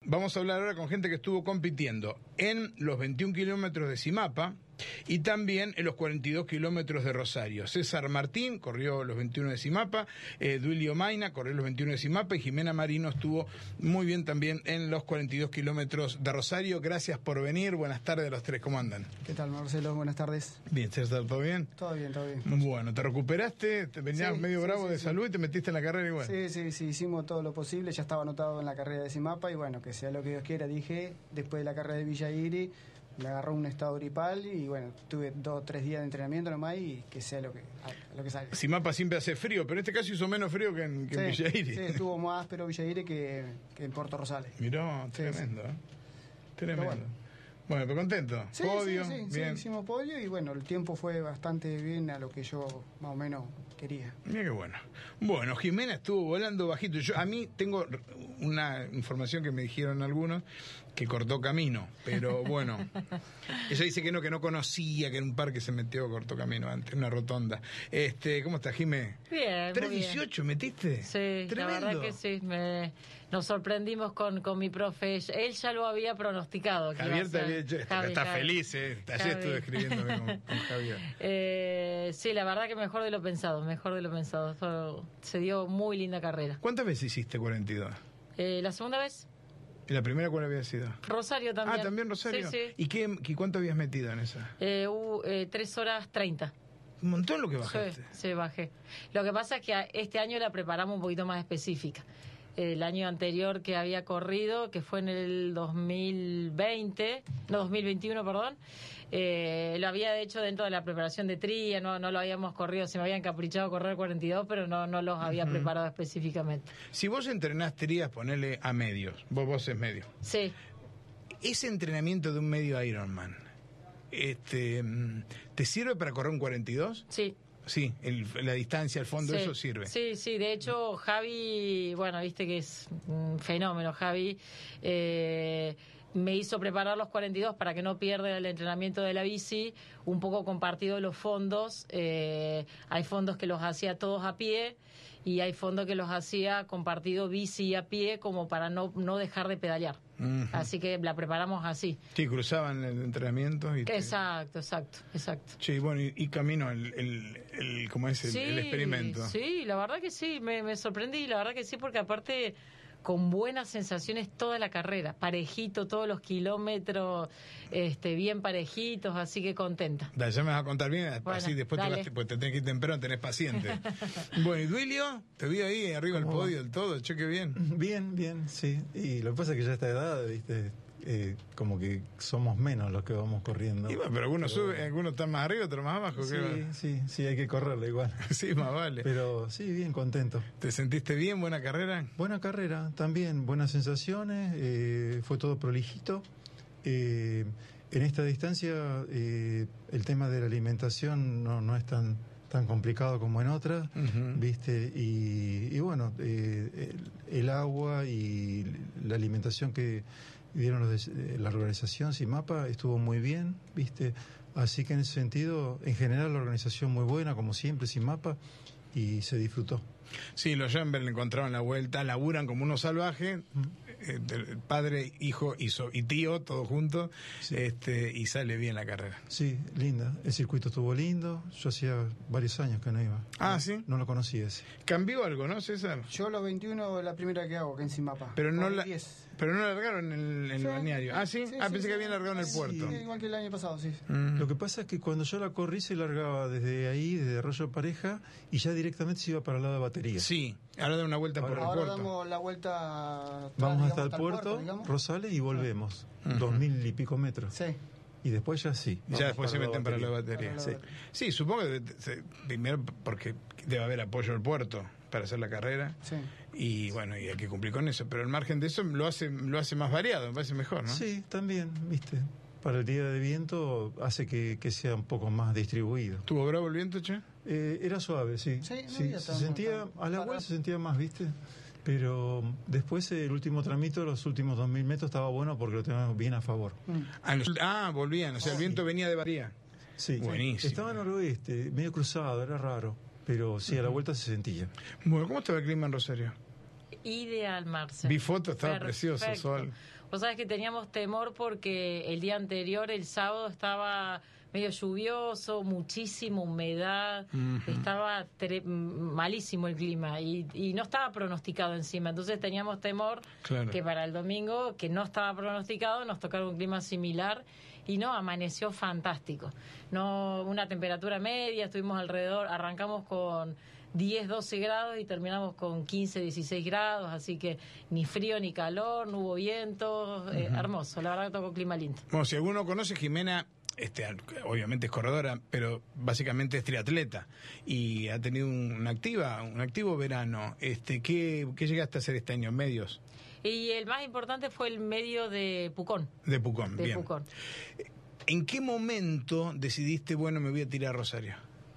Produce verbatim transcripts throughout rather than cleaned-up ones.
Vamos a hablar ahora con gente que estuvo compitiendo en los veintiún kilómetros de Zimapa y también en los cuarenta y dos kilómetros de Rosario. César Martín corrió los veintiuno de Zimapa, eh, Duilio Maina corrió los veintiuno de Zimapa y Jimena Marino estuvo muy bien también en los cuarenta y dos kilómetros de Rosario. Gracias por venir. Buenas tardes a los tres. ¿Cómo andan? ¿Qué tal, Marcelo? Buenas tardes. Bien, César, ¿todo bien? Todo bien, todo bien. Bueno, ¿te recuperaste? ¿Te venías sí, medio sí, bravo sí, de sí. salud y te metiste en la carrera igual? Sí, sí, sí, hicimos todo lo posible. Ya estaba anotado en la carrera de Zimapa y bueno, que sea lo que Dios quiera. Dije, después de la carrera de Villa Iris, me agarró un estado gripal y bueno, tuve dos o tres días de entrenamiento nomás y que sea lo que, lo que salga. Zimapa siempre hace frío, pero en este caso hizo menos frío que en, que sí, en Villa Iris. Sí, estuvo más áspero Villa Iris que, que en Puerto Rosales. Mirá, tremendo, sí, sí. ¿eh? Tremendo. Bueno. Bueno, pero contento. Sí, podio, sí, sí, bien. sí, hicimos podio y bueno, el tiempo fue bastante bien a lo que yo más o menos quería. Mira qué bueno. Bueno, Jimena estuvo volando bajito. Yo a mí tengo una información que me dijeron algunos que cortó camino, pero bueno, ella dice que no, que no conocía, que en un parque se metió, cortó camino antes, una rotonda. Este, ¿cómo estás, Jimé? Bien, ¿tres dieciocho metiste? Sí, tremendo. La verdad que sí, me, nos sorprendimos con, con mi profe, él ya lo había pronosticado. Javier te había hecho, Javi, está Javi. feliz, eh. Ayer Javi. estuve escribiéndome con, con Javier. Eh, sí, la verdad que mejor de lo pensado, mejor de lo pensado. Fue, se dio muy linda carrera. ¿Cuántas veces hiciste cuarenta y dos? Eh, la segunda vez, ¿Y la primera cuál había sido? Rosario también. Ah, ¿también Rosario? Sí, sí. ¿Y qué, y cuánto habías metido en esa? Eh, uh, eh, tres horas treinta. Un montón lo que bajaste. Sí, sí, bajé. Lo que pasa es que a- este año la preparamos un poquito más específica. El año anterior que había corrido, que fue en el dos mil veinte, no, dos mil veintiuno, perdón, eh, lo había hecho dentro de la preparación de tría, no, no lo habíamos corrido, se me había encaprichado a correr cuarenta y dos, pero no, no los había Ujú. preparado específicamente. Si vos entrenás trías, ponele a medios. Vos, vos es medio. Sí, Ese entrenamiento de un medio Ironman, este, mm, ¿te sirve para correr un cuarenta y dos? sí. Sí, el, la distancia, el fondo, Sí, eso sirve. Sí, sí, de hecho Javi, bueno, viste que es un fenómeno, Javi, eh, me hizo preparar los cuarenta y dos para que no pierda el entrenamiento de la bici, un poco compartido los fondos, eh, hay fondos que los hacía todos a pie y hay fondos que los hacía compartido bici y a pie como para no, no dejar de pedalear. Ujú. Así que la preparamos así. Sí, cruzaban el entrenamiento. Y te- Exacto, exacto, exacto. Sí, bueno, y, y camino el, el, el, ¿cómo es? El, Sí, el experimento. Sí, la verdad que sí, me, me sorprendí, la verdad que sí, porque aparte con buenas sensaciones toda la carrera, parejito todos los kilómetros, este, bien parejitos, así que contenta. Da, ya me vas a contar bien, Bueno, así después te, dale. vas, pues te tenés que ir temprano, tenés paciente. Bueno, y Duilio, te vi ahí arriba del ¿Cómo va? podio del todo, che, qué bien. Bien, bien, sí. Y lo que pasa es que ya a esta edad, viste, eh, como que somos menos los que vamos corriendo. Y bueno, pero algunos Pero- suben, algunos están más arriba, otros más abajo. Sí, ¿qué va? sí, sí, hay que correrle igual. Sí, más vale. Pero sí, bien contento. ¿Te sentiste bien? ¿Buena carrera? Buena carrera, también buenas sensaciones, eh, fue todo prolijito. Eh, en esta distancia eh, el tema de la alimentación no, no es tan tan complicado como en otras, Ujú. viste, y, y bueno, eh, el, el agua y la alimentación que dieron los de, la organización Zimapa estuvo muy bien, viste, así que en ese sentido, en general la organización muy buena, como siempre Zimapa, y se disfrutó. Sí, los Jambers le encontraron la vuelta, laburan como unos salvajes, eh, del padre, hijo y, so- y tío, todos juntos, Sí. este, y sale bien la carrera. Sí, linda. El circuito estuvo lindo. Yo hacía varios años que no iba. Ah, no, ¿sí? No lo conocía ese. ¿Cambió algo, no, César? Yo los veintiuno es la primera que hago, que en Zimapa. Pero no Corrí la, diez. pero no largaron en el, en el Sí. balneario. Ah, ¿sí? Sí, ah, sí, pensé sí. que habían largado en el Sí, puerto. sí, igual que el año pasado, sí. Mm. Lo que pasa es que cuando yo la corrí se largaba desde ahí, desde Arroyo Pareja, y ya directamente se iba para el lado de batería. Sí, ahora da una vuelta por el Ahora puerto. damos la vuelta atrás, Vamos digamos, hasta el puerto, digamos. Rosales, y volvemos. Ujú. Dos mil y pico metros. Sí. Y después ya sí. Ya vamos después se para la meten para la batería. batería. Para Sí. la batería. Sí, supongo que de- se- primero porque debe haber apoyo del puerto para hacer la carrera. Sí. Y bueno, y hay que cumplir con eso. Pero el margen de eso lo hace lo hace más variado, me parece mejor, ¿no? Sí, también, viste. Para el día de viento hace que, que sea un poco más distribuido. ¿Tuvo bravo el viento, che? Eh, era suave, sí. Sí, no Sí, había se tanto, sentía, tanto. a la Para- vuelta se sentía más, ¿viste? Pero después el último tramito, los últimos dos mil metros, estaba bueno porque lo teníamos bien a favor. Mm. Ah, los- ah, volvían, o sea, el viento venía de Bahía. Sí, Buenísimo. estaba noroeste, medio cruzado, era raro. Pero sí, a la vuelta se sentía. Bueno, ¿cómo estaba el clima en Rosario? Ideal, Marce. Vi fotos, estaba Perfecto. precioso, sol. Vos sabés que teníamos temor porque el día anterior, el sábado, estaba medio lluvioso, muchísima humedad, uh-huh. estaba tre- malísimo el clima y, y no estaba pronosticado encima. Entonces teníamos temor claro. que para el domingo, que no estaba pronosticado, nos tocara un clima similar. Y no, amaneció fantástico. No, una temperatura media, estuvimos alrededor, arrancamos con diez, doce grados y terminamos con quince, dieciséis grados, así que ni frío ni calor, no hubo viento, uh-huh. eh, hermoso, la verdad que tocó clima lindo. Bueno, si alguno conoce, Jimena, este, obviamente es corredora, pero básicamente es triatleta y ha tenido un, una activa, un activo verano. Este, ¿qué, qué llegaste a hacer este año? ¿Medios? Y el más importante fue el medio de Pucón. De Pucón, de bien. Pucón. ¿En qué momento decidiste, bueno, me voy a tirar a Rosario?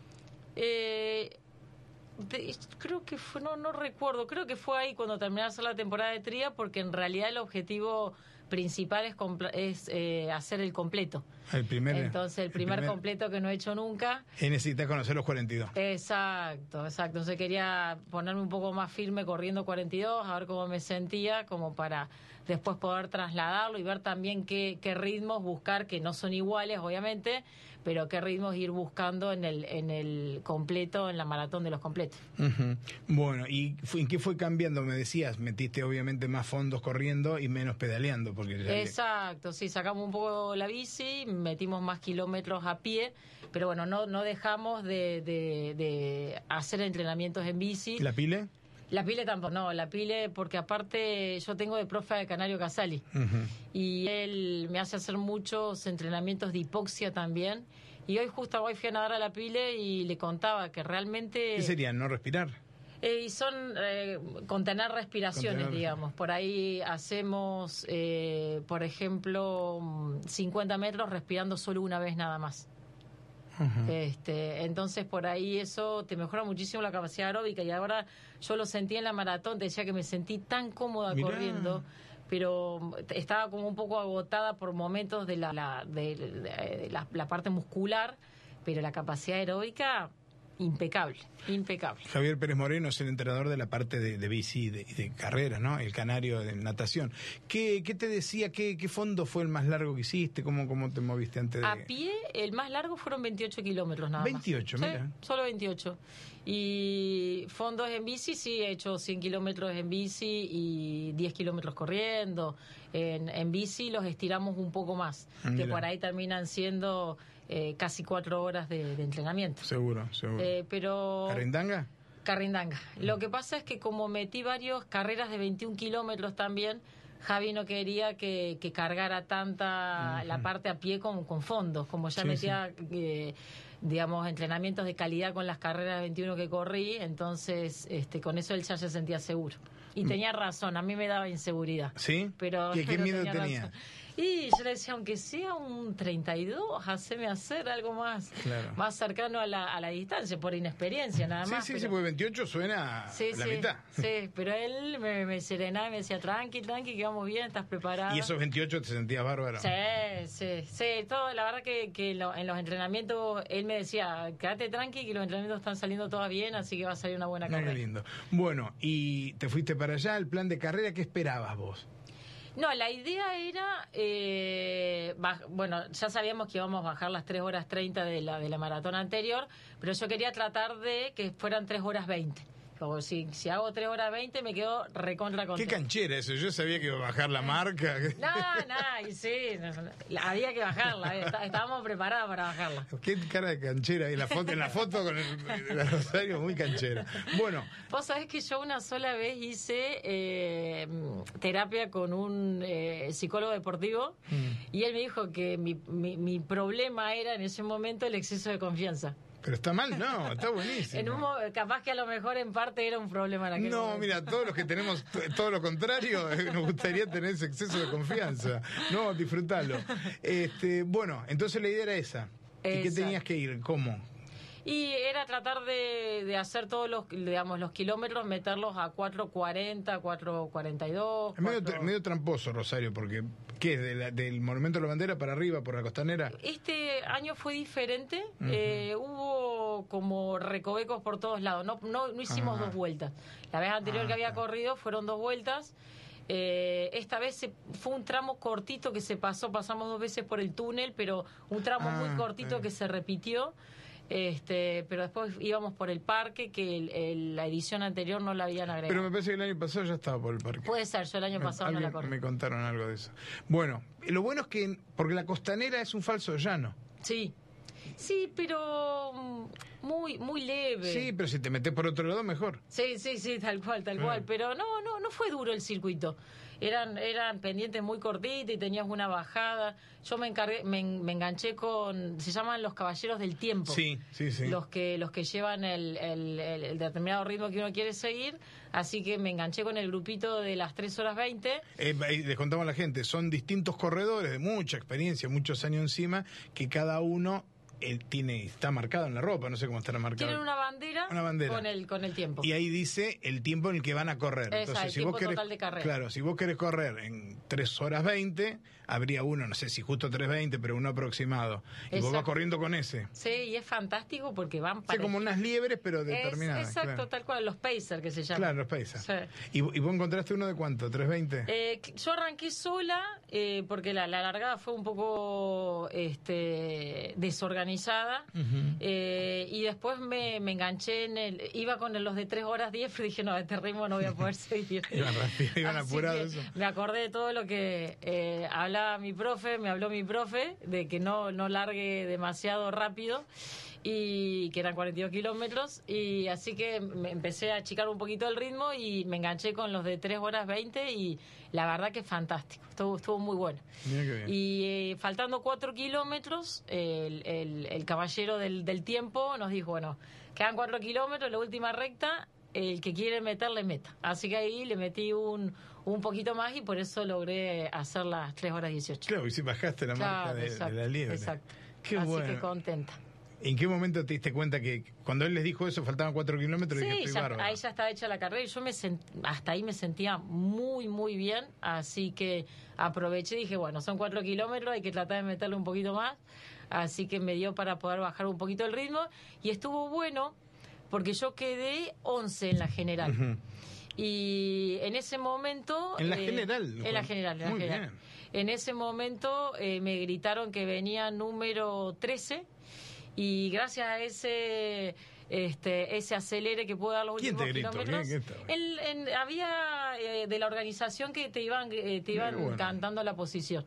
Eh, de, creo que fue, no, no recuerdo, creo que fue ahí cuando terminé de hacer la temporada de tría, porque en realidad el objetivo principal es, compl- es eh, hacer el completo. El primer, Entonces, el primer, el primer completo que no he hecho nunca. Y necesitas conocer los cuarenta y dos. Exacto, exacto. Entonces quería ponerme un poco más firme corriendo cuarenta y dos, a ver cómo me sentía, como para después poder trasladarlo y ver también qué, qué ritmos buscar, que no son iguales, obviamente, pero qué ritmos ir buscando en el en el completo, en la maratón de los completos. Uh-huh. Bueno, ¿y en qué fue cambiando? Me decías, metiste obviamente más fondos corriendo y menos pedaleando. Porque ya Exacto, sí, sacamos un poco la bici, metimos más kilómetros a pie, pero bueno, no no dejamos de, de, de hacer entrenamientos en bici. ¿La pile? La pile tampoco, no, la pile porque aparte yo tengo de profe de Canario Casali uh-huh. y él me hace hacer muchos entrenamientos de hipoxia también y hoy justo hoy fui a nadar a la pile y le contaba que realmente... ¿Qué sería? ¿No respirar? Eh, y son eh, contener respiraciones, contener... digamos. Por ahí hacemos, eh, por ejemplo, cincuenta metros respirando solo una vez nada más. Uh-huh. Este, entonces por ahí eso te mejora muchísimo la capacidad aeróbica y ahora yo lo sentí en la maratón, te decía que me sentí tan cómoda Mirá. corriendo, pero estaba como un poco agotada por momentos de la, la, de, de, de la, la parte muscular, pero la capacidad aeróbica impecable, impecable. Javier Pérez Moreno es el entrenador de la parte de, de bici y de, de carrera, ¿no? El canario de natación. ¿Qué, qué te decía? ¿Qué, qué fondo fue el más largo que hiciste? ¿Cómo, cómo te moviste antes de...? A pie, el más largo fueron veintiocho kilómetros nada veintiocho, más. mira. Sí, solo veintiocho. Y fondos en bici, sí, he hecho cien kilómetros en bici y diez kilómetros corriendo. En, en bici los estiramos un poco más, mira. Que por ahí terminan siendo... Eh, casi cuatro horas de, de entrenamiento. Seguro, seguro. Eh, pero ¿Carrindanga? Carrindanga. Mm. Lo que pasa es que como metí varias carreras de veintiún kilómetros también, Javi no quería que, que cargara tanta uh-huh. la parte a pie con, con fondos, como ya sí, metía... Sí. Eh, digamos, entrenamientos de calidad con las carreras de veintiuno que corrí, entonces este con eso él ya se sentía seguro. Y tenía razón, a mí me daba inseguridad. ¿Sí? Pero, ¿Qué, qué pero miedo tenía? tenía? Y yo le decía, aunque sea un treinta y dos, haceme hacer algo más, claro. más cercano a la, a la distancia, por inexperiencia nada más. Sí, sí, pero... sí, porque veintiocho suena sí, la sí, mitad. Sí, pero él me, me serenaba y me decía, tranqui, tranqui, que vamos bien, estás preparada. ¿Y esos veintiocho te sentías bárbaro? Sí, sí, sí, todo, la verdad que, que lo, en los entrenamientos él me decía, quédate tranqui, que los entrenamientos están saliendo todos bien, así que va a salir una buena carrera. Qué lindo. Bueno, y te fuiste para allá, el plan de carrera, ¿qué esperabas vos? No, la idea era, eh, baj- bueno, ya sabíamos que íbamos a bajar las tres horas treinta de la, de la maratón anterior, pero yo quería tratar de que fueran tres horas veinte. Como si, si hago tres horas veinte me quedo recontra contenta. Qué canchera eso, yo sabía que iba a bajar la marca. No, no, y sí, no, no, había que bajarla, eh, está, estábamos preparados para bajarla. Qué cara de canchera, y la foto, en la foto con el, el Rosario, muy canchera. Bueno. Vos sabés que yo una sola vez hice eh, terapia con un eh, psicólogo deportivo mm. y él me dijo que mi, mi, mi problema era en ese momento el exceso de confianza. Pero está mal, no, está buenísimo. En un, capaz que a lo mejor en parte era un problema en aquel No, momento. mira, todos los que tenemos t- todo lo contrario, eh, nos gustaría tener ese exceso de confianza. No, disfrutalo. Este, bueno, entonces la idea era esa. ¿Y Exacto. qué tenías que ir? ¿Cómo? Y era tratar de, de hacer todos los, digamos, los kilómetros, meterlos a cuatro cuarenta, cuatro cuarenta y dos. Es medio, medio tramposo, Rosario, porque ¿qué es? De la, ¿Del Monumento a la Bandera para arriba, por la Costanera? Este año fue diferente. Uh-huh. eh, hubo como recovecos por todos lados. No, no, no hicimos ah. dos vueltas. La vez anterior ah, que había corrido fueron dos vueltas. Eh, esta vez se, fue un tramo cortito que se pasó, pasamos dos veces por el túnel, pero un tramo Ah, muy cortito eh. que se repitió. Este, pero después íbamos por el parque, que el, el, la edición anterior no la habían agregado. Pero me parece que el año pasado ya estaba por el parque. Puede ser, yo el año pasado no la Alguien corrí. me contaron algo de eso. Bueno, lo bueno es que, porque la costanera es un falso llano. Sí, sí, pero mm, muy muy leve. Sí, pero si te metes por otro lado, mejor. Sí, sí, sí, tal cual, tal Ah. cual. Pero no, no, no fue duro el circuito. Eran, eran pendientes muy cortitas y tenías una bajada. Yo me encargué, me, me enganché con, se llaman los caballeros del tiempo. Sí, sí, sí. Los que, los que llevan el, el, el, el determinado ritmo que uno quiere seguir. Así que me enganché con el grupito de las tres horas veinte. Eh, eh, les contamos a la gente, son distintos corredores de mucha experiencia, muchos años encima, que cada uno eh, tiene está marcado en la ropa, no sé cómo estará marcado. Tienen una bandera, Una bandera. Con, el, con el tiempo. Y ahí dice el tiempo en el que van a correr. Esa, el tiempo total de carrera. Claro, si vos querés correr en tres horas veinte, habría uno, no sé si justo tres veinte, pero uno aproximado. Y vos vas Exacto. corriendo con ese. Sí, y es fantástico porque van Sí, para... como unas liebres, pero determinadas. Exacto, claro. tal cual, los Pacers que se llaman. Claro, los Pacers. Sí. ¿Y, ¿Y vos encontraste uno de cuánto? ¿tres veinte? Eh, yo arranqué sola eh, porque la, la largada fue un poco este, desorganizada. Ujú. eh, y después me, me enganché en el... Iba con los de tres horas diez, pero dije, no, a este ritmo no voy a poder seguir. Iban rápido, iban Así apurados. que eso. me acordé de todo lo que eh, hablaba mi profe, me habló mi profe, de que no, no largue demasiado rápido, y que eran cuarenta y dos kilómetros, y así que me empecé a achicar un poquito el ritmo y me enganché con los de tres horas veinte, y la verdad que fantástico, estuvo, estuvo muy bueno. Mira qué bien. Y eh, faltando cuatro kilómetros, el, el, el caballero del, del tiempo nos dijo, bueno, quedan cuatro kilómetros, la última recta, el que quiere meter, le meta. Así que ahí le metí un, un poquito más y por eso logré hacer las tres horas dieciocho. Claro, y si bajaste la marca Claro, de, exacto, de la liebre. exacto. Qué Así bueno. que contenta. ¿En qué momento te diste cuenta que cuando él les dijo eso faltaban cuatro kilómetros? Y Sí, dije, estoy ya- bárbaro. ahí ya estaba hecha la carrera y yo me sent- hasta ahí me sentía muy, muy bien. Así que aproveché y dije, bueno, son cuatro kilómetros, hay que tratar de meterle un poquito más. Así que me dio para poder bajar un poquito el ritmo. Y estuvo bueno porque yo quedé once en la general. Ujú. Y en ese momento... ¿En la eh, general? En la general, en la Muy general. bien. En ese momento eh, me gritaron que venía número trece y gracias a ese este ese acelere que puedo dar los ¿Quién últimos te gritó? kilómetros, ¿Quién- quién estaba? el- en- había eh, de la organización que te iban eh, te iban Muy bueno. cantando la posición.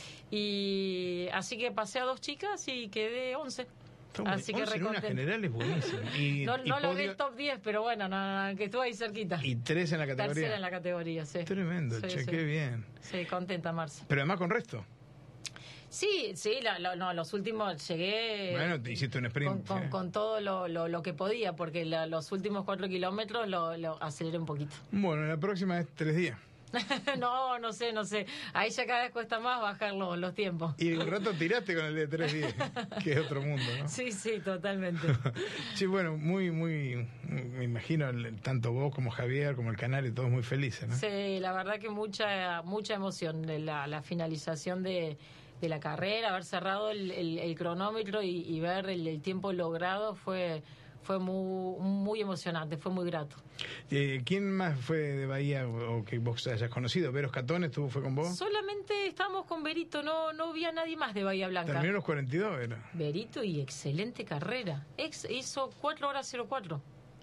Y así que pasé a dos chicas y quedé once. Está muy- Así que once en una recontenta. general es buenísimo. Y, No, y no logré podio- el top diez, pero bueno, no, no, que estuve ahí cerquita. Y tres en la categoría. Tercera en la categoría, sí. Tremendo, Sí, che, sí. qué bien. Sí, contenta, Marce. Pero además con resto. Sí, sí, la- la- no, los últimos llegué Bueno, te hiciste un sprint. con, con, eh. con todo lo, lo, lo que podía, porque la- los últimos cuatro kilómetros lo, lo aceleré un poquito. Bueno, la próxima es tres días. no, no sé, no sé. Ahí ya cada vez cuesta más bajar los, los tiempos. Y un rato tiraste con el de tres días, que es otro mundo, ¿no? Sí, sí, totalmente. Sí, bueno, muy, muy, me imagino, el- tanto vos como Javier, como el canal, y todos muy felices, ¿no? Sí, la verdad que mucha mucha emoción de la, la finalización de, de la carrera, haber cerrado el, el- el cronómetro y, y ver el, el tiempo logrado fue fue muy, muy emocionante, fue muy grato. Eh, ¿Quién más fue de Bahía o, o que vos hayas conocido? ¿Veros Catones estuvo, fue con vos? Solamente estábamos con Berito, no no vi a nadie más de Bahía Blanca. Terminó los cuarenta y dos, era. Berito y excelente carrera. Ex, hizo cuatro horas cero cuatro.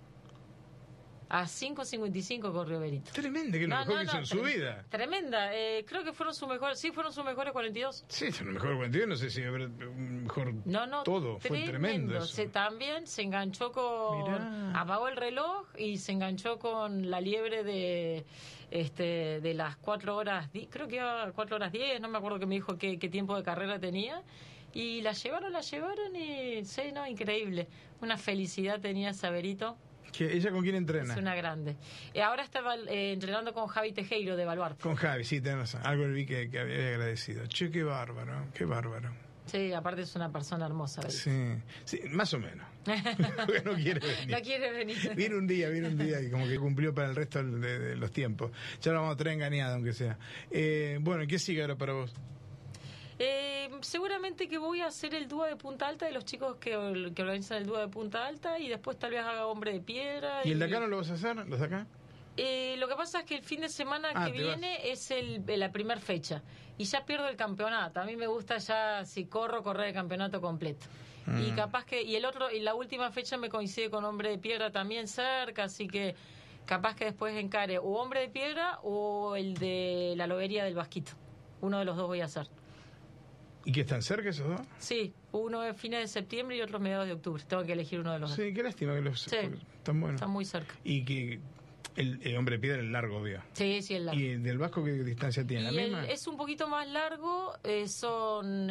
A cinco cincuenta y cinco corrió Berito. Tremendo, que es lo No, mejor no, que hizo no, en su trem- vida. Tremenda. Eh, creo que fueron sus mejores, sí, fueron sus mejores cuarenta y dos. Sí, es lo mejor cuarenta y dos, no sé si habrá mejor No, no, todo. Fue tremendo eso. Se, también se enganchó con... Mirá. Apagó el reloj y se enganchó con la liebre de este de las cuatro horas, di- creo que iba cuatro horas diez, no me acuerdo que me dijo qué, qué tiempo de carrera tenía. Y la llevaron, la llevaron y... Sí, no, increíble. Una felicidad tenía Saberito. ¿Que ¿Ella con quién entrena? Es una grande. Y ahora estaba eh, entrenando con Javi Tejero de Baluarte. Con Javi, sí, tenés razón. Algo le vi que, que había agradecido. Che, qué bárbaro, qué bárbaro. Sí, aparte es una persona hermosa. Berito. Sí, sí, más o menos. Porque no quiere venir. No quiere venir. Viene un día, viene un día y como que cumplió para el resto de, de los tiempos. Ya lo vamos a tener engañado, aunque sea. Eh, bueno, ¿qué sigue ahora para vos? Eh, seguramente que voy a hacer el dúo de Punta Alta de los chicos que, que organizan el dúo de Punta Alta y después tal vez haga Hombre de Piedra. ¿Y el de acá no lo vas a hacer? ¿Los de acá? Eh, lo que pasa es que el fin de semana Ah, que te viene vas. es el, la primera fecha y ya pierdo el campeonato. A mí me gusta ya, si corro, correr el campeonato completo. Mm. Y capaz que, y el otro, y la última fecha me coincide con Hombre de Piedra también cerca, así que capaz que después encare o Hombre de Piedra o el de la Lobería del Vasquito. Uno de los dos voy a hacer. ¿Y que están cerca esos dos? Sí, uno es fines de septiembre y otro mediados de octubre. Tengo que elegir uno de los dos. Sí, qué lástima que los Sí. están buenos. Está muy cerca. Y que el, el Hombre de Piedra es largo, obvio. Sí, sí, el largo. ¿Y del Vasco qué distancia tiene? Y ¿La el- misma? es un poquito más largo, eh, son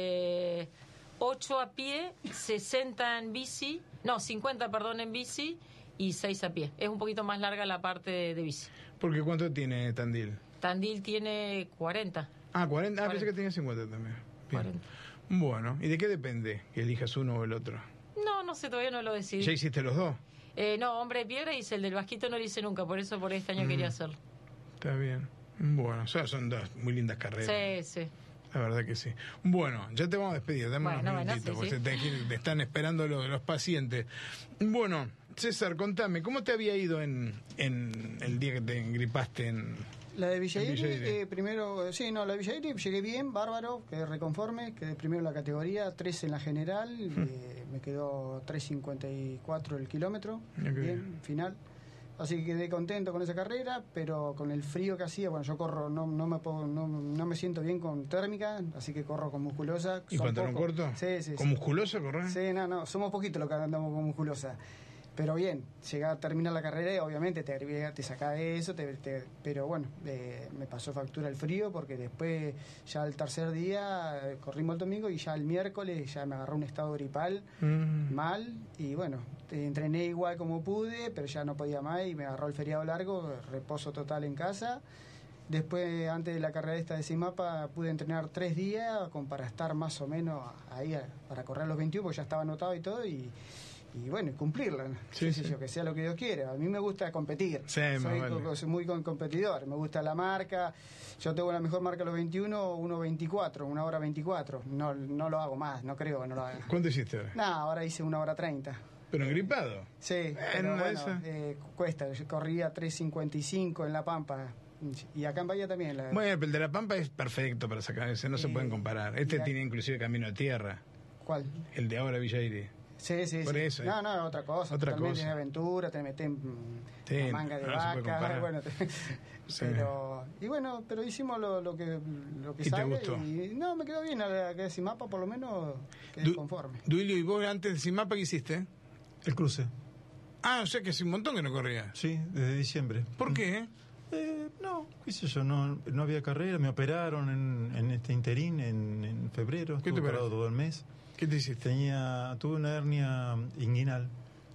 eh, ocho a pie, sesenta en bici, no, cincuenta, perdón, en bici y seis a pie. Es un poquito más larga la parte de, de bici. Porque ¿cuánto tiene Tandil? Tandil tiene cuarenta. Ah, cuarenta. Ah, pensé cuarenta. que tenía cincuenta también. Bien. cuarenta. Bueno, ¿y de qué depende que elijas uno o el otro? No, no sé, todavía no lo decidí. ¿Ya hiciste los dos? Eh, no, Hombre de Piedra hice el del Vasquito, no lo hice nunca, por eso por este año Mm. quería hacerlo. Está bien. Bueno, o sea, son dos muy lindas carreras. Sí, sí. La verdad que sí. Bueno, ya te vamos a despedir, dame Bueno, unos bueno, minutitos, sí, porque sí. se te, te están esperando los, los pacientes. Bueno, César, contame, ¿cómo te había ido en, en el día que te engripaste en... La de Villa En Iris, Villa Iris. eh, primero, sí, no, la de Villa Iris llegué bien, bárbaro, quedé reconforme, quedé primero en la categoría, tres en la general, eh, me quedó tres cincuenta y cuatro el kilómetro, Mira qué bien, bien. final. Así que quedé contento con esa carrera, pero con el frío que hacía, bueno, yo corro, no no me puedo, no, no me siento bien con térmica, así que corro con musculosa. ¿Y son pantalón pocos. corto? Sí, sí. ¿Con sí. musculoso correr? Sí, no, no, somos poquitos los que andamos con musculosa. Pero bien, llega a terminar la carrera y obviamente te, agrega- te saca de eso, te- te- pero bueno, eh, me pasó factura el frío porque después, ya el tercer día, eh, corrimos el domingo y ya el miércoles ya me agarró un estado gripal Mm. mal y bueno, te- entrené igual como pude, pero ya no podía más y me agarró el feriado largo, reposo total en casa. Después, antes de la carrera esta de Simapa, pude entrenar tres días con, para estar más o menos ahí, a- para correr los veintiuno, porque ya estaba anotado y todo, y, y bueno, y cumplirla. Sí, Qué sé sí. yo, que sea lo que Dios quiera. A mí me gusta competir. Sí, más soy, vale. co- soy muy con- competidor. Me gusta la marca. Yo tengo la mejor marca a los veintiuno, uno veinticuatro, una hora veinticuatro. No, no lo hago más, no creo que no lo haga. ¿Cuánto hiciste ahora? No, ahora hice una hora treinta. ¿Pero engripado? Sí, en pero una de bueno, esas. eh, cuesta. Yo corría tres cincuenta y cinco en La Pampa. Y acá en Bahía también. La, Bueno, pero el de La Pampa es perfecto para sacar ese, no se Eh, pueden comparar. Este ya- tiene inclusive camino de tierra, ¿Cuál? el de ahora Villa Iris. Sí, sí, Por sí. eso, eh. No, no, otra cosa. Otra totalmente cosa. de aventura, te meten Sí, una manga de no se puede vaca. comparar. Bueno, te- Sí. pero, y bueno, pero hicimos lo, lo que, lo que ¿Y te sale. gustó? Y no, me quedó bien. A la que sin mapa, por lo menos, quedé Du- conforme. Duilio, ¿y vos antes de Simapa qué hiciste? El cruce, Ah, o sea que hace un montón que no corrías. sí, desde diciembre. ¿Por qué? Eh, no, qué sé yo, no, no había carrera, me operaron en, en este interín en, en febrero, ¿Qué te estuve parado operaron? todo el mes. ¿Qué te hiciste? Tenía, tuve una hernia inguinal.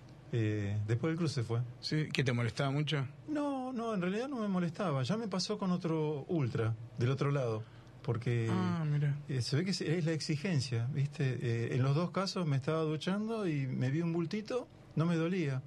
Eh, después del cruce fue. ¿Sí? ¿Que te molestaba mucho? No, no, en realidad no me molestaba. Ya me pasó con otro ultra, del otro lado. Porque Ah, mira. eh, se ve que es, es la exigencia, ¿viste? Eh, en los dos casos me estaba duchando y me vi un bultito, no me dolía.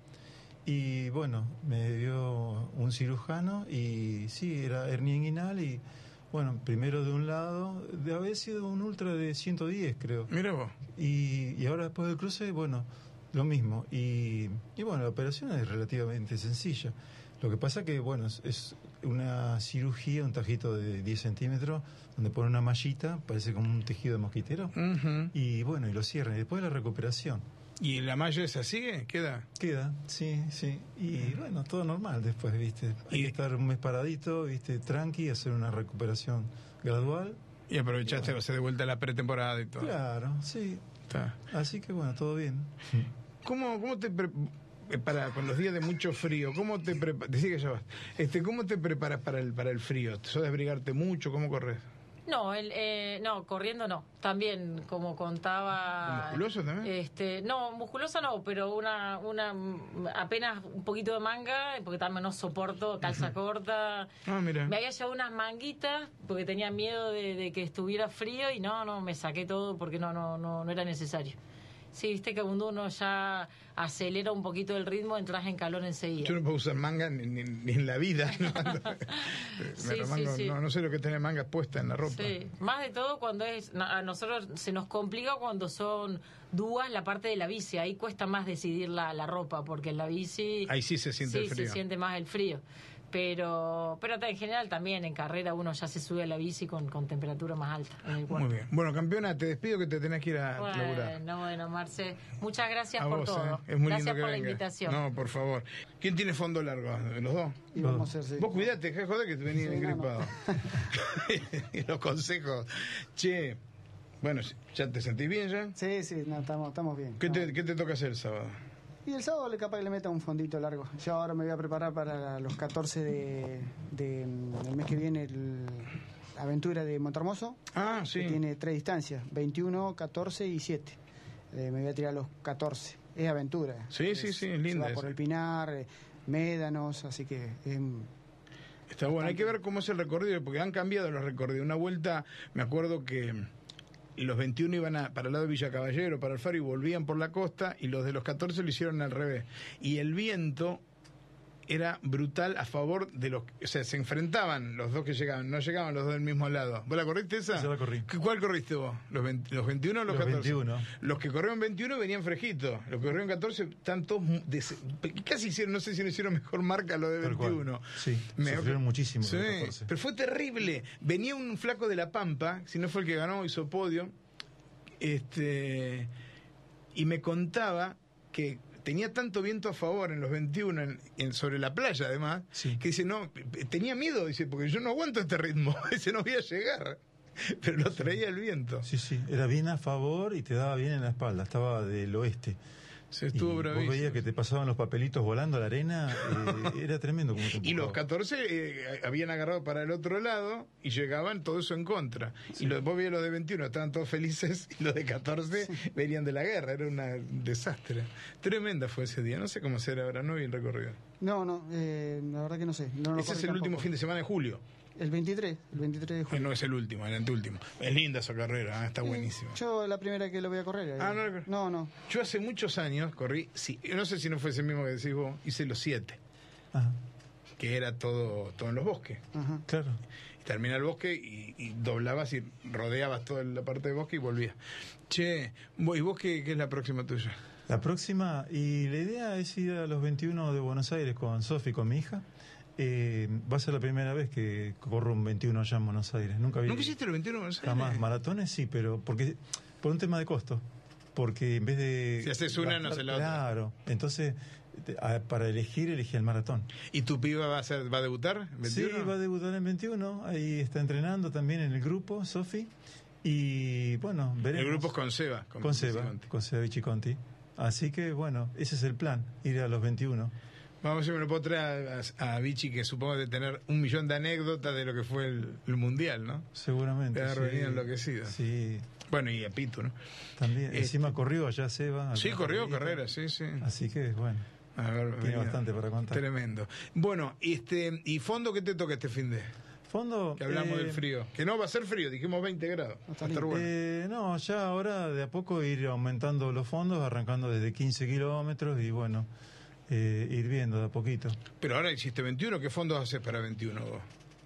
Y bueno, me dio un cirujano y sí, era hernia inguinal y bueno, primero de un lado, de haber sido un ultra de ciento diez creo. Mira vos. Y, y ahora después del cruce, bueno, lo mismo. Y, y bueno, la operación es relativamente sencilla. Lo que pasa que, bueno, es, es una cirugía, un tajito de diez centímetros, donde pone una mallita, parece como un tejido de mosquitero. Ujú. Y bueno, y lo cierran. Y después la recuperación. ¿Y la malla esa sigue? ¿Queda? Queda, sí, sí. Y bueno, todo normal después, ¿viste? Hay Y- que estar un mes paradito, ¿viste? Tranqui, hacer una recuperación gradual. Y aprovechaste, o sea, de vuelta a la pretemporada y todo. Claro, sí. Está. Así que bueno, todo bien. ¿Cómo, cómo te pre- eh, para con los días de mucho frío, cómo te preparas? Decía que ya vas. Este, ¿cómo te preparas para el para el frío? ¿Sos de abrigarte mucho? ¿Cómo corres? No, el, eh, no, corriendo no. También, como contaba... ¿Musculoso también? Este, no, musculosa no, pero una, una mm, apenas un poquito de manga, porque también no soporto calza corta. Ah, mira. Me había llevado unas manguitas porque tenía miedo de, de que estuviera frío y no, no, me saqué todo porque no, no, no, no era necesario. Sí, viste que cuando uno ya acelera un poquito el ritmo, entras en calor enseguida. Yo no puedo usar manga ni, ni- ni en la vida. ¿no? Me Sí, remango, sí, sí. No, no sé lo que tener mangas puestas en la ropa. Sí, más de todo cuando es, a nosotros se nos complica cuando son dúas la parte de la bici, ahí cuesta más decidir la, la ropa, porque en la bici Ahí sí se siente sí, el frío. se siente más el frío. pero pero en general también en carrera uno ya se sube a la bici con, con temperatura más alta en el cuerpo. Muy bien. Bueno, campeona, te despido que te tenés que ir a bueno, laburar. Bueno, bueno, Marce, muchas gracias a por vos, todo. Eh. Es muy gracias lindo que por venga. la invitación. No, por favor. ¿Quién tiene fondo largo? ¿Los dos? Y vamos a hacer, sí. Vos cuidate, que joder que te venís Sí, engripado. no, Los consejos. Che, bueno, ¿ya te sentís bien ya? Sí, sí, no, estamos, estamos bien. ¿Qué te, estamos... ¿Qué te toca hacer el sábado? Y el sábado le capaz que le meta un fondito largo. Yo ahora me voy a preparar para los catorce de, de el mes que viene, el Aventura de Montermoso. Ah, sí. Que tiene tres distancias, veintiuno, catorce y siete. Eh, me voy a tirar los catorce. Es aventura. Sí, es, sí, sí, es se linda va por esa. el Pinar, eh, Médanos, así que... Eh, Está bueno, hay que ver cómo es el recorrido, porque han cambiado los recorridos. Una vuelta, me acuerdo que los veintiuno iban a, para el lado de Villa Caballero, para el Faro, y volvían por la costa, y los de los catorce lo hicieron al revés. Y el viento era brutal a favor de los... O sea, se enfrentaban los dos que llegaban, no llegaban los dos del mismo lado. ¿Vos la corriste esa? Esa la corrí. ¿Cuál corriste vos? ¿Los, veinte, los veintiuno o los, Los catorce? veintiuno. Los que corrieron veintiuno venían frejitos. Los que corrieron catorce están todos... mu- des- casi hicieron, no sé si no hicieron mejor marca lo de Tal cual. veintiuno. Sí, sufrieron muchísimo Sí, con el catorce. pero fue terrible. Venía un flaco de La Pampa, si no fue el que ganó, hizo podio, este, y me contaba que tenía tanto viento a favor en los veintiuno, en, en- sobre la playa además, Sí. que dice, no, tenía miedo, dice, porque yo no aguanto este ritmo, dice, no voy a llegar. Pero lo traía el viento. Sí, sí, era bien a favor y te daba bien en la espalda, estaba del oeste. Se estuvo y vos bravísimo. veías que te pasaban los papelitos volando a la arena, eh, era tremendo como te Y los empujaba. catorce eh, habían agarrado para el otro lado y llegaban todo eso en contra. Y los, vos veías los de veintiuno, estaban todos felices, y los de catorce venían de la guerra, era una- un desastre. Tremenda fue ese día, no sé cómo será ahora, no vi el recorrido. no, no, eh, la verdad que no sé. No lo Ese corrí es el último tampoco. fin de semana de julio. El veintitrés, el veintitrés de Eh, julio. No es el último, el anteúltimo. Es linda esa carrera, ¿eh? Está buenísima. Yo la primera que lo voy a correr. eh. Ah, no lo- no, no. Yo hace muchos años corrí, sí, no sé si no fue ese mismo que decís vos, hice los siete, Ajá, que era todo, todo en los bosques. Ajá. claro. Termina el bosque y, y doblabas y rodeabas toda la parte de bosque y volvías. Che, ¿y vos qué, qué es la próxima tuya? La próxima, y la idea es ir a los veintiuno de Buenos Aires con Sofi, con mi hija. Eh, va a ser la primera vez que corro un veintiuno allá en Buenos Aires. Nunca vi. ¿Nunca hiciste los veintiuno de Buenos Aires? Jamás. Maratones sí, pero porque por un tema de costo. Porque en vez de. Si haces una, no haces la otra. Claro. Entonces, te- a- para elegir, elegí el maratón. ¿Y tu piba va a ser, va a debutar? Sí, ¿veintiuno? va a debutar en veintiuno. Ahí está entrenando también en el grupo, Sofi. Y bueno, veremos. El grupo es con Seba. Con Seba, Conti. con Seba Vichiconti. Así que bueno, ese es el plan, ir a los veintiuno. Vamos a ver si me lo puedo traer a, a Vichy, que supongo de tener un millón de anécdotas de lo que fue el, el Mundial, ¿no? Seguramente. De haber venido enloquecido. Sí, Bueno, y a Pitu, ¿no? también. Este- Encima corrió allá Seba. Sí, alguna corrió carrerita. carrera, sí, sí. Así que bueno, A ver, tiene venía. bastante para contar. Tremendo. Bueno, este, ¿y fondo qué te toca este fin de? Fondo. Que hablamos eh, del frío. Que no va a ser frío, dijimos veinte grados. Va a está estar lindo. bueno. eh, no, ya ahora de a poco ir aumentando los fondos, arrancando desde quince kilómetros y bueno, eh, ir viendo de a poquito. Pero ahora hiciste veintiuno, ¿qué fondos haces para veintiuno vos?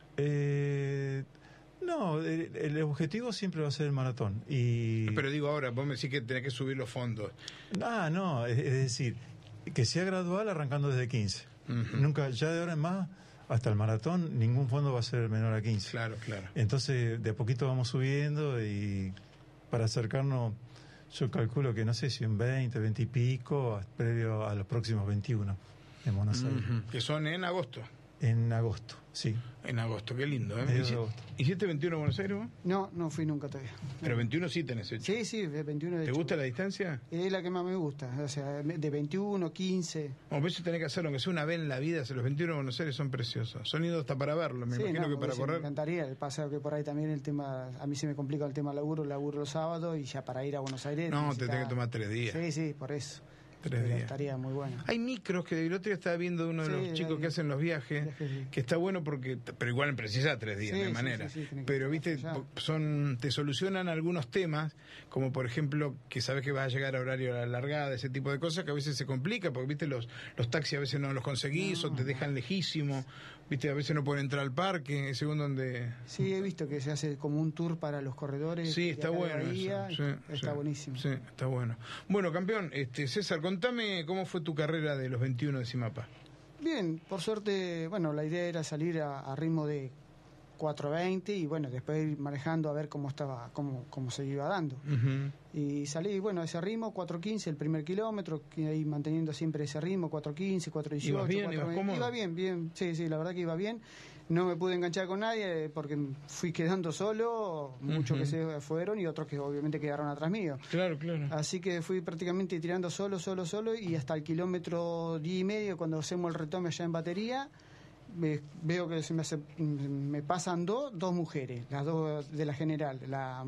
Eh, no, el, el objetivo siempre va a ser el maratón. Y, Pero digo ahora, vos me decís que tenés que subir los fondos. Ah, no, es, es decir, que sea gradual arrancando desde quince. Ujú. Nunca, ya de ahora en más, hasta el maratón, ningún fondo va a ser menor a quince. Claro, claro. Entonces, de a poquito vamos subiendo y para acercarnos, yo calculo que no sé si un veinte, veinte y pico, previo a los próximos veintiuno en Buenos Aires. Ujú. Que son en agosto. En agosto, sí. En agosto, qué lindo, ¿eh? Medio de ¿Hici- agosto. ¿Hiciste veintiuno en Buenos Aires vos? No, no fui nunca todavía. Pero veintiuno sí tenés hecho. Sí, sí, de veintiuno de ¿Te hecho. gusta la distancia? Es la que más me gusta. O sea, de veintiuno, quince. Como veces tenés que hacerlo, aunque sea una vez en la vida, los veintiuno de Buenos Aires son preciosos. Son lindos hasta para verlo, me Sí, imagino no, que para porque sí, Me correr. encantaría. El pasa que por ahí también el tema. A mí se me complica el tema laburo, laburo los sábados y ya para ir a Buenos Aires. No, te necesita- tenés que tomar tres días. Sí, sí, por eso. Tres Pero días. Estaría muy bueno. Hay micros que el otro día estaba viendo de uno de Sí, los chicos hay- que hacen los viajes, viajes, sí. que está bueno porque, pero igual precisa tres días, Sí, no hay sí, manera. sí, sí, tiene que pero ser viste, ya. po- son, te solucionan algunos temas, como por ejemplo que sabes que vas a llegar a horario a la largada, ese tipo de cosas que a veces se complica, porque viste los, los taxis a veces no los conseguís o te dejan lejísimo, viste, a veces no pueden entrar al parque, según donde. Sí, he visto que se hace como un tour para los corredores. Sí, de está acá de bueno Bahía, eso. Sí, está sí, buenísimo. Sí, está bueno. Bueno, campeón, este César, contame cómo fue tu carrera de los veintiuno de Simapa. Bien, por suerte, bueno, la idea era salir a, a ritmo de cuatro veinte y bueno, después ir manejando a ver cómo estaba, cómo, cómo se iba dando. Uh-huh. Y salí, bueno, a ese ritmo, cuatro quince el primer kilómetro, que ahí manteniendo siempre ese ritmo, cuatro quince, cuatro dieciocho. ¿Ibas bien? ¿Ibas cómodo? Iba bien, bien, sí, sí, la verdad que iba bien. No me pude enganchar con nadie porque fui quedando solo, muchos Uh-huh. que se fueron y otros que obviamente quedaron atrás mío. Claro, claro. Así que fui prácticamente tirando solo, solo, solo y hasta el kilómetro diez y medio, cuando hacemos el retome allá en batería, me, veo que se me, hace, me pasan dos, dos mujeres, las dos de la general, la,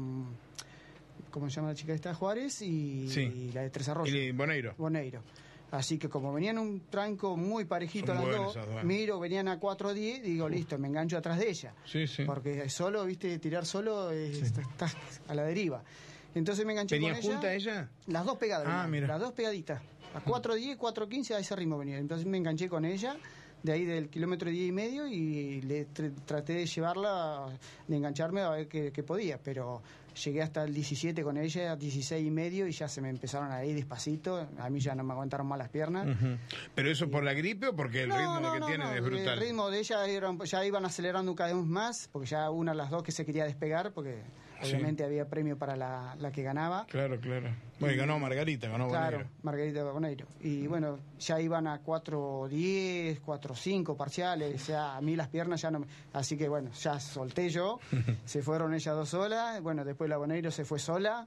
¿cómo se llama la chica esta? Juárez y, Sí. y la de Tres Arroyos. Y Boneiro. Boneiro. Así que como venían un tranco muy parejito Son las buenas dos, esas dos. miro, venían a cuatro diez, digo, listo, me engancho atrás de ella. Sí, sí. Porque solo, viste, tirar solo es, Sí. estás a la deriva. Entonces me enganché ¿Venía con ella. junta ella? Las dos pegadas. Ah, venían, mira. Las dos pegaditas. A cuatro diez, cuatro quince a ese ritmo venía. Entonces me enganché con ella, de ahí del kilómetro diez y medio, y le tr- traté de llevarla, de engancharme a ver qué, qué podía. Pero llegué hasta el diecisiete con ella, dieciséis y medio, y ya se me empezaron a ir despacito. A mí ya no me aguantaron más las piernas. Uh-huh. ¿Pero eso por la gripe o porque el No, ritmo no, que no, tienen no, es brutal? El ritmo de ella era, ya iban acelerando cada vez más, porque ya una de las dos que se quería despegar, porque Sí. obviamente había premio para la, la que ganaba. Claro, claro. Bueno, y ganó Margarita, ganó Claro, Boneiro. Margarita Boneiro. Y bueno, ya iban a cuatro diez, cuatro cinco parciales, o sea, a mí las piernas ya no me... Así que bueno, ya solté yo, se fueron ellas dos solas, bueno, después la Boneiro se fue sola,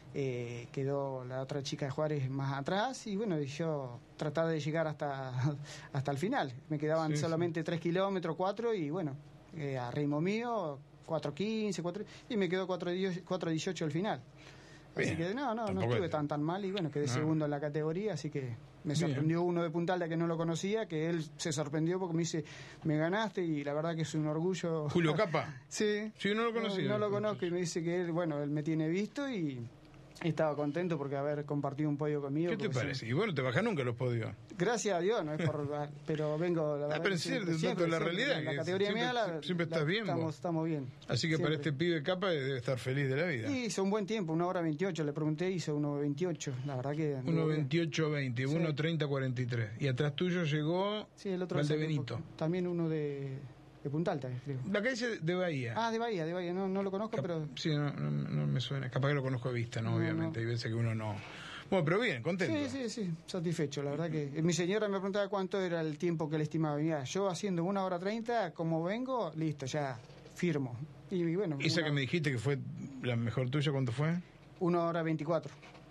eh, quedó la otra chica de Juárez más atrás, y bueno, y yo trataba de llegar hasta, hasta el final. Me quedaban Sí, solamente tres kilómetros, cuatro, y bueno, eh, a ritmo mío, cuatro quince, cuatro, y me quedó cuatro dieciocho al final. Así Bien. que no, no, no Tampoco estuve es- tan tan mal y bueno, quedé No. segundo en la categoría, así que me Bien. sorprendió uno de Punta Alta que no lo conocía, que él se sorprendió porque me dice, me ganaste y la verdad que es un orgullo. Julio Capa. Sí. Sí, no lo conocía. No, no lo conozco y me dice que él, bueno, él me tiene visto y estaba contento porque haber compartido un podio conmigo. ¿Qué te porque parece? sí. Y bueno, te bajás nunca los podios. Gracias a Dios, no es por... pero vengo, la verdad, pero que es cierto, siempre, un dato de la siempre, realidad, en la que categoría siempre- mía la- siempre la- estás bien, estamos, vos. estamos bien. Así que para Siempre. este pibe Capa debe estar feliz de la vida. Sí, hizo un buen tiempo, una hora veintiocho, le pregunté, hizo uno veintiocho, la verdad que... anduvo uno bien. veintiocho veinte, Sí. uno treinta cuarenta y tres. Y atrás tuyo llegó Sí, el otro Valdebenito. también uno de, de Punta Alta, creo. La calle de Bahía. Ah, de Bahía, de Bahía, no, no lo conozco, Cap- pero... Sí, no, no, no me suena. Capaz que lo conozco de vista, ¿no? No, Obviamente. no. Hay veces que uno no. Bueno, pero bien, contento. Sí, sí, sí, satisfecho, la verdad que... Mi señora me preguntaba cuánto era el tiempo que le estimaba. Mira, yo haciendo una hora treinta, como vengo, listo, ya firmo. Y, y bueno... Esa una, que me dijiste que fue la mejor tuya, ¿cuánto fue? una hora veinticuatro.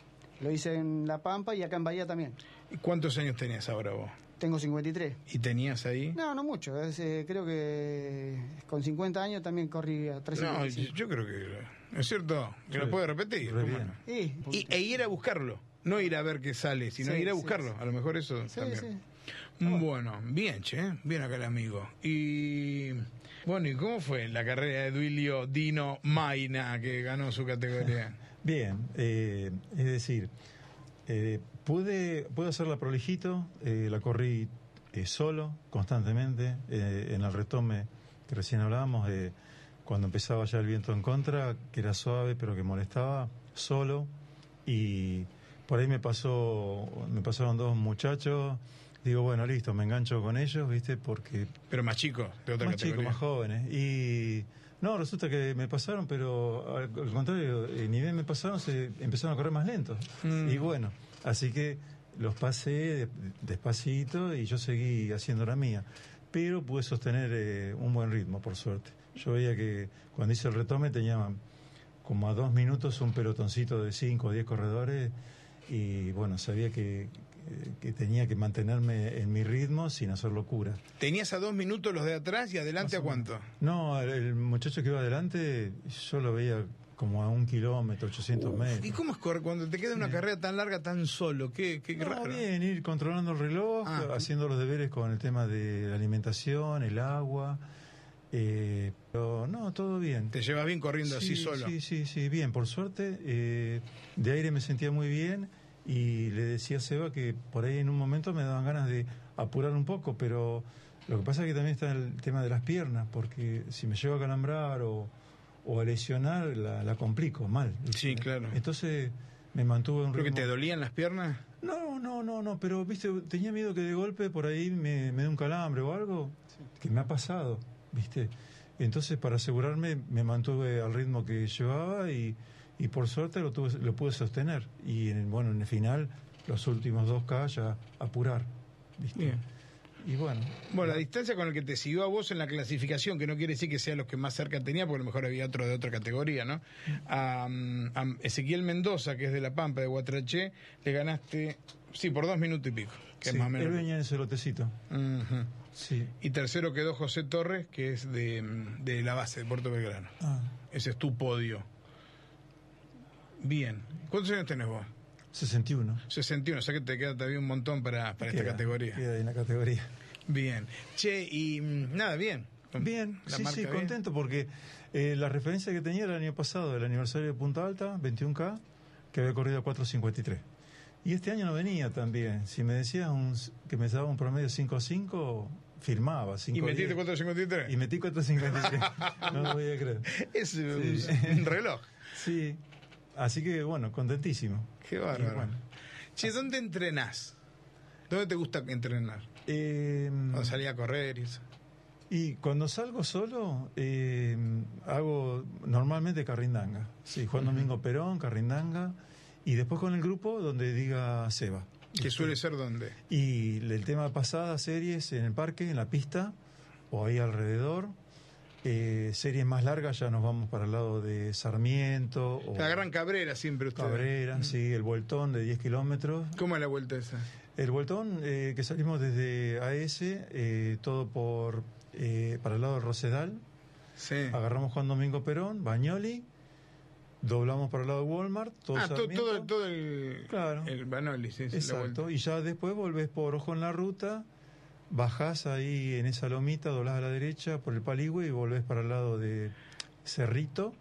Lo hice en La Pampa y acá en Bahía también. ¿Y cuántos años tenías ahora vos? Tengo cincuenta y tres. ¿Y tenías ahí? No, no mucho. es, eh, creo que con cincuenta años también corrí a No, trescientos. yo, yo creo que... ¿Es cierto? Que lo Sí, puede repetir. re ¿cómo bien. no? Sí, Y, e ir a buscarlo. No ir a ver qué sale, sino Sí, ir a sí, buscarlo. sí. A lo mejor eso sí, también. sí. Bueno, bien, che. Bien acá el amigo. Y... Bueno, ¿y cómo fue la carrera de Duilio Dino Maina, que ganó su categoría? Bien, eh, es decir, eh, pude, pude hacerla prolijito, eh, la corrí eh, solo, constantemente, eh, en el retome que recién hablábamos, eh, cuando empezaba ya el viento en contra, que era suave pero que molestaba, solo, y por ahí me pasó, me pasaron dos muchachos, digo, bueno, listo, me engancho con ellos, ¿viste? Porque Pero más chico, de otra más categoría. chicos, más jóvenes. Y no, resulta que me pasaron, pero al, al contrario, eh, ni bien me pasaron, se empezaron a correr más lentos. Mm. Y bueno, así que los pasé de- despacito y yo seguí haciendo la mía. Pero pude sostener eh, un buen ritmo, por suerte. Yo veía que cuando hice el retome tenía como a dos minutos un pelotoncito de cinco o diez corredores y bueno, sabía que, que, que tenía que mantenerme en mi ritmo sin hacer locura. ¿Tenías a dos minutos los de atrás y adelante a Más o menos. cuánto? No, el, el muchacho que iba adelante, yo lo veía como a un kilómetro, ochocientos metros. ¿Y cómo es correr cuando te queda una carrera tan larga, tan solo? Qué, qué No, raro. bien, ir controlando el reloj, Ah. haciendo los deberes con el tema de la alimentación, el agua. Eh, pero no, todo bien. Te llevas bien corriendo así Sí, solo. Sí, sí, sí, bien, por suerte. Eh, de aire me sentía muy bien y le decía a Seba que por ahí en un momento me daban ganas de apurar un poco, pero lo que pasa es que también está el tema de las piernas, porque si me llego a calambrar o, o a lesionar, la, la complico mal. Sí, claro. Entonces me mantuve un ¿Creo que ritmo... te dolían las piernas? No, no, no, no, pero viste, tenía miedo que de golpe por ahí me, me dé un calambre o algo, sí. que me ha pasado, viste. Entonces, para asegurarme, me mantuve al ritmo que llevaba y, y por suerte lo, tuve, lo pude sostener. Y en, bueno, en el final, los últimos dos K ya apurar, viste. Bien. Y bueno. Bueno, la distancia con la que te siguió a vos en la clasificación, que no quiere decir que sea los que más cerca tenía, porque a lo mejor había otro de otra categoría, ¿no? A, a Ezequiel Mendoza, que es de La Pampa, de Guatraché, le ganaste, sí, por dos minutos y pico. Que sí, es más o menos. Él venía en ese lotecito. Uh-huh. Sí. Y tercero quedó José Torres, que es de, de la base, de Puerto Belgrano. Ah. Ese es tu podio. Bien. ¿Cuántos años tenés vos? sesenta y uno. sesenta y uno, o sea que te queda todavía un montón para, para queda, esta categoría. Queda en la categoría. Bien. Che, y nada, bien. Bien, sí, sí, bien. Contento porque eh, la referencia que tenía era el año pasado, el aniversario de Punta Alta, veintiuno K, que había corrido a cuatro cincuenta y tres. Y este año no venía tan bien. Si me decías un, que me daba un promedio cinco a cinco, firmaba. cinco ¿Y metiste cuatro cincuenta y tres? Y metí cuatro cincuenta y tres. No lo voy a creer. Es sí. un reloj. Sí. Así que, bueno, contentísimo. Qué bárbaro. Bueno. Che, ¿dónde entrenás? ¿Dónde te gusta entrenar? Eh, Cuando salí a correr y eso. Y cuando salgo solo, eh, hago normalmente carrindanga. Sí, Juan uh-huh. Domingo Perón, carrindanga. Y después con el grupo donde diga Seba. ¿Que suele ser dónde? Y el tema de pasadas series en el parque, en la pista, o ahí alrededor. Eh, series más largas ya nos vamos para el lado de Sarmiento. O la Gran Cabrera siempre ustedes. Cabrera, mm. sí, el Vueltón de diez kilómetros. ¿Cómo es la vuelta esa? El Vueltón, eh, que salimos desde A S, eh, todo por eh, para el lado de Rosedal. Sí. Agarramos Juan Domingo Perón, Bagnoli, doblamos para el lado de Walmart. Todo ah, todo, todo, todo el, claro. el Bagnoli, sí. Exacto, y ya después volvés por Ojo en la Ruta. Bajás ahí en esa lomita, doblás a la derecha por el Paligüe y volvés para el lado de Cerrito,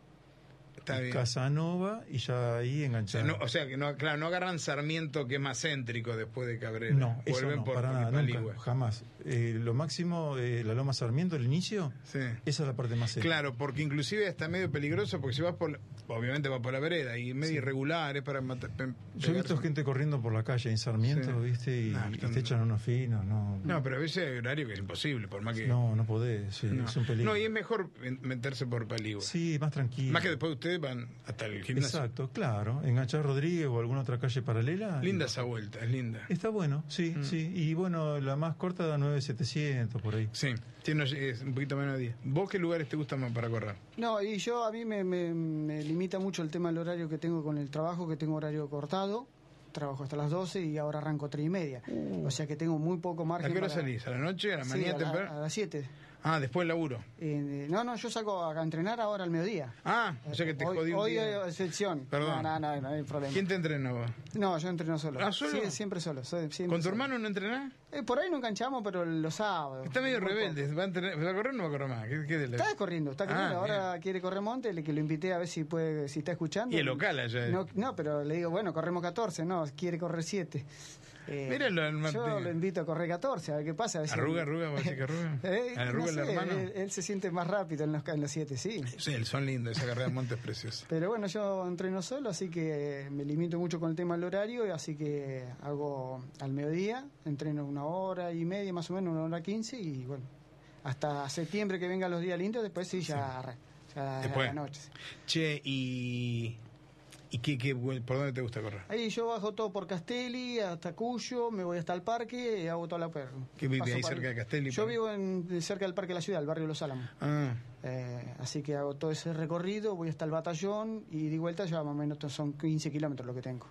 Casanova, y ya ahí enganchás. O sea, no, o sea, que no, claro, no agarran Sarmiento, que es más céntrico después de Cabrera. No, eso Vuelven no, por, para por nada, el nunca, jamás. Eh, lo máximo, eh, la loma Sarmiento, el inicio, sí. Esa es la parte más céntrica. Claro, porque inclusive está medio peligroso, porque si vas por, obviamente vas por la vereda, y medio sí. irregular, es para matar. Pe, Yo he visto gente corriendo por la calle en Sarmiento, sí. ¿viste? Y, no, y te echan unos finos, no. No, pero a veces hay horario que es imposible, por más que. No, no podés, sí, no. es un peligro. No, y es mejor meterse por Paligüe. Sí, más tranquilo. Más que después ustedes van hasta el gimnasio. Exacto, claro. Enganchar Rodríguez o alguna otra calle paralela. Linda y... esa vuelta, es linda. Está bueno, sí, mm. sí. Y bueno, la más corta da nueve mil setecientos por ahí. Sí, tiene un poquito menos de diez. ¿Vos qué lugares te gustan más para correr? No, y yo a mí me, me, me limita mucho el tema del horario que tengo con el trabajo, que tengo horario cortado. Trabajo hasta las doce y ahora arranco tres y media. Uh. O sea que tengo muy poco margen. ¿A qué hora para... salís? ¿A la noche? ¿A la mañana sí, a temprano? La, a las siete. Ah, después del laburo. Eh, no, no, yo salgo a entrenar ahora al mediodía. Ah, o sea que te jodí un Hoy día. Hoy excepción. Perdón. No, no, no, no hay problema. ¿Quién te entrenó vos? No, yo entreno solo. ¿Ah, solo? Sí, siempre solo. Soy, siempre ¿Con tu solo. hermano no entrenás? Eh, por ahí no enganchamos, pero los sábados. Está medio rebelde. ¿Va a, entrenar, ¿Va a correr o no va a correr más? ¿Qué, qué le... Está corriendo, está corriendo. Ah, ahora bien. Quiere correr monte, que lo invité a ver si puede, si está escuchando. Y el local allá. No, no, pero le digo, bueno, corremos catorce. No, quiere correr siete. Eh, Míralo, el yo lo invito a correr catorce, a ver qué pasa. A ver si arruga, arruga, va a decir que arruga. ¿Eh? Arruga no el sé, hermano. Él, él se siente más rápido en los, en los siete, sí. Sí, son lindos, esa carrera de monte es preciosa. Pero bueno, yo entreno solo, así que me limito mucho con el tema del horario, así que hago al mediodía, entreno una hora y media, más o menos, una hora quince, y bueno, hasta septiembre que vengan los días lindos, después sí, ya, sí. ya después. a la noche. Che, y... ¿Y qué, qué, por dónde te gusta correr? Ahí yo bajo todo por Castelli, hasta Cuyo, me voy hasta el parque y hago toda la perra. ¿Qué vive ahí cerca de Castelli? Yo vivo en, cerca del Parque de la Ciudad, el barrio Los Álamos. Ah. Eh, así que hago todo ese recorrido, voy hasta el batallón y de vuelta ya más o menos son quince kilómetros lo que tengo.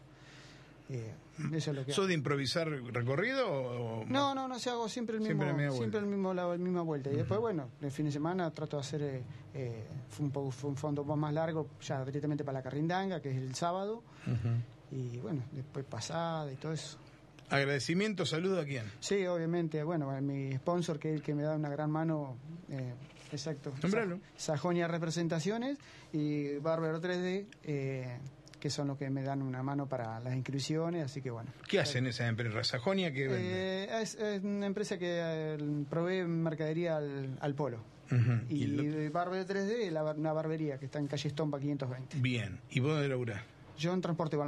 Eh, eso es lo que ¿Sos de improvisar recorrido o...? No, no, no, se hago siempre el mismo, siempre, siempre el mismo la, la misma vuelta. Y uh-huh. después, bueno, el fin de semana trato de hacer eh, eh, fue un, poco, fue un fondo más largo, ya directamente para la Carrindanga, que es el sábado. Uh-huh. Y bueno, después pasada y todo eso. ¿Agradecimiento, saludo a quién? Sí, obviamente, bueno, a mi sponsor, que es el que me da una gran mano, eh, exacto. Nombralo. Sajonia Representaciones y Bárbaro tres D, eh, que son los que me dan una mano para las inscripciones, así que bueno. ¿Qué hacen esas empresas? ¿Sajonia qué vende? Eh, es, es una empresa que eh, provee mercadería al, al polo. Uh-huh. Y, y lo... Bárbaro tres D, la, una barbería que está en calle Estompa quinientos veinte. Bien. ¿Y vos dónde laburás? Yo en Transporte Balmar.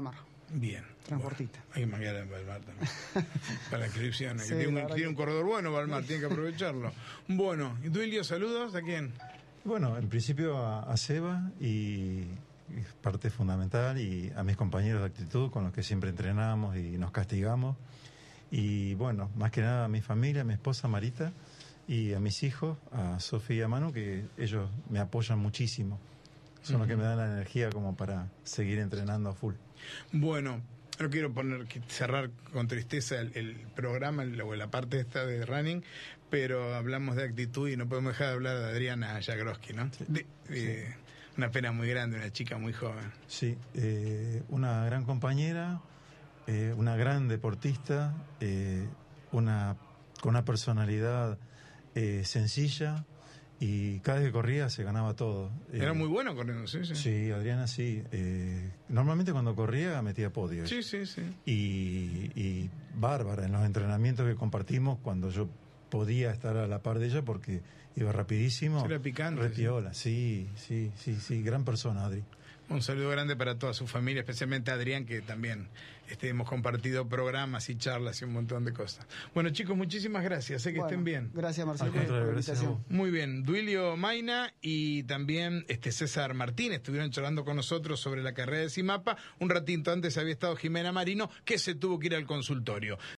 Bien. Transportista. Bueno, hay que manguear en Balmar también. Para inscripciones. Sí, que tiene, la un, verdad tiene un que- corredor bueno, Balmar, tiene que aprovecharlo. Bueno, ¿y Duilio, saludos? ¿A quién? Bueno, en principio a, a Seba y es parte fundamental, y a mis compañeros de actitud con los que siempre entrenamos y nos castigamos, y bueno, más que nada a mi familia, a mi esposa Marita y a mis hijos, a Sofía y a Manu, que ellos me apoyan muchísimo, son los que me dan la energía como para seguir entrenando a full. Bueno, no quiero poner que cerrar con tristeza el, el programa el- o la parte esta de running, pero hablamos de actitud y no podemos dejar de hablar de Adriana Jagroski, ¿no? De- de- Una pena muy grande, una chica muy joven. Sí, eh, una gran compañera, eh, una gran deportista, eh, una con una personalidad eh, sencilla, y cada vez que corría se ganaba todo. Era Eh, muy bueno corriendo, sí, sí. Sí, Adriana sí. Eh, normalmente cuando corría metía podio. Sí, sí, sí. Y, y bárbara en los entrenamientos que compartimos, cuando yo podía estar a la par de ella porque iba rapidísimo. Era picante, re piola, sí, sí, sí, sí, gran persona, Adri. Un saludo grande para toda su familia, especialmente a Adrián, que también este, hemos compartido programas y charlas y un montón de cosas. Bueno, chicos, muchísimas gracias. Sé que Bueno, estén bien. Gracias, Marcelo, Al contrario, por la gracias a invitación. vos. Muy bien, Duilio Maina y también este César Martín estuvieron charlando con nosotros sobre la carrera de Simapa. Un ratito antes había estado Jimena Marino, que se tuvo que ir al consultorio.